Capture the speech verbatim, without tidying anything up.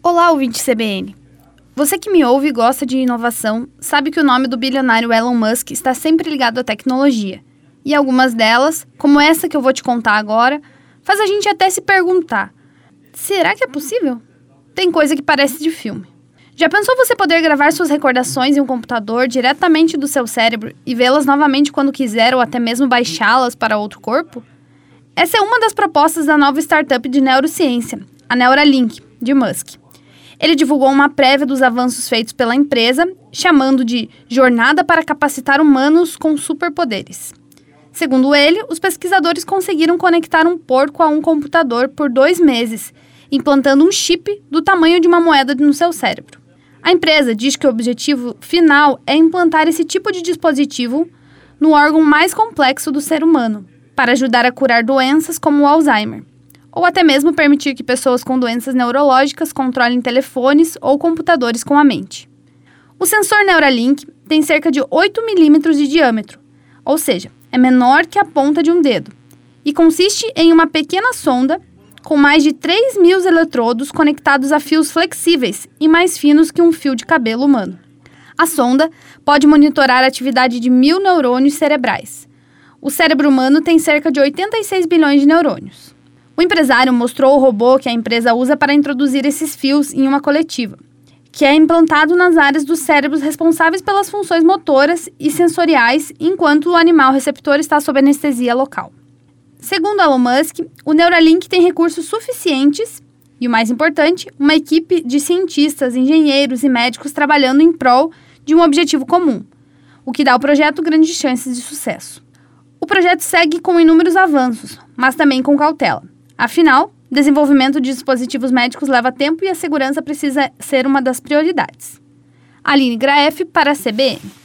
Olá, ouvinte C B N. Você que me ouve e gosta de inovação, sabe que o nome do bilionário Elon Musk está sempre ligado à tecnologia. E algumas delas, como essa que eu vou te contar agora, faz a gente até se perguntar: será que é possível? Tem coisa que parece de filme. Já pensou você poder gravar suas recordações em um computador diretamente do seu cérebro e vê-las novamente quando quiser ou até mesmo baixá-las para outro corpo? Essa é uma das propostas da nova startup de neurociência, a Neuralink, de Musk. Ele divulgou uma prévia dos avanços feitos pela empresa, chamando de Jornada para Capacitar Humanos com Superpoderes. Segundo ele, os pesquisadores conseguiram conectar um porco a um computador por dois meses, implantando um chip do tamanho de uma moeda no seu cérebro. A empresa diz que o objetivo final é implantar esse tipo de dispositivo no órgão mais complexo do ser humano, para ajudar a curar doenças como o Alzheimer, ou até mesmo permitir que pessoas com doenças neurológicas controlem telefones ou computadores com a mente. O sensor Neuralink tem cerca de oito milímetros de diâmetro, ou seja, é menor que a ponta de um dedo, e consiste em uma pequena sonda com mais de três mil eletrodos conectados a fios flexíveis e mais finos que um fio de cabelo humano. A sonda pode monitorar a atividade de mil neurônios cerebrais. O cérebro humano tem cerca de oitenta e seis bilhões de neurônios. O empresário mostrou o robô que a empresa usa para introduzir esses fios em uma coletiva, que é implantado nas áreas dos cérebros responsáveis pelas funções motoras e sensoriais, enquanto o animal receptor está sob anestesia local. Segundo Elon Musk, o Neuralink tem recursos suficientes e, o mais importante, uma equipe de cientistas, engenheiros e médicos trabalhando em prol de um objetivo comum, o que dá ao projeto grandes chances de sucesso. O projeto segue com inúmeros avanços, mas também com cautela. Afinal, desenvolvimento de dispositivos médicos leva tempo e a segurança precisa ser uma das prioridades. Aline Graef para a C B N.